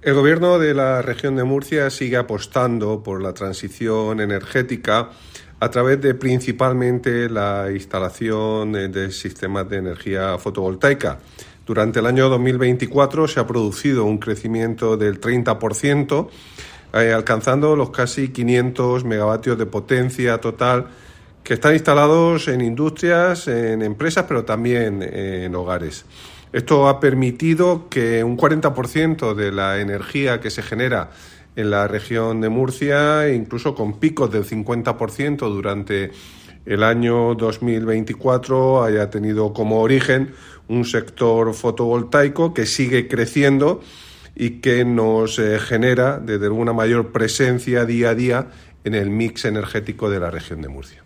El gobierno de la región de Murcia sigue apostando por la transición energética a través de principalmente la instalación de sistemas de energía fotovoltaica. Durante el año 2024 se ha producido un crecimiento del 30%, alcanzando los casi 500 megavatios de potencia total que están instalados en industrias, en empresas, pero también en hogares. Esto ha permitido que un 40% de la energía que se genera en la región de Murcia, incluso con picos del 50% durante el año 2024, haya tenido como origen un sector fotovoltaico que sigue creciendo y que nos genera desde una mayor presencia día a día en el mix energético de la región de Murcia.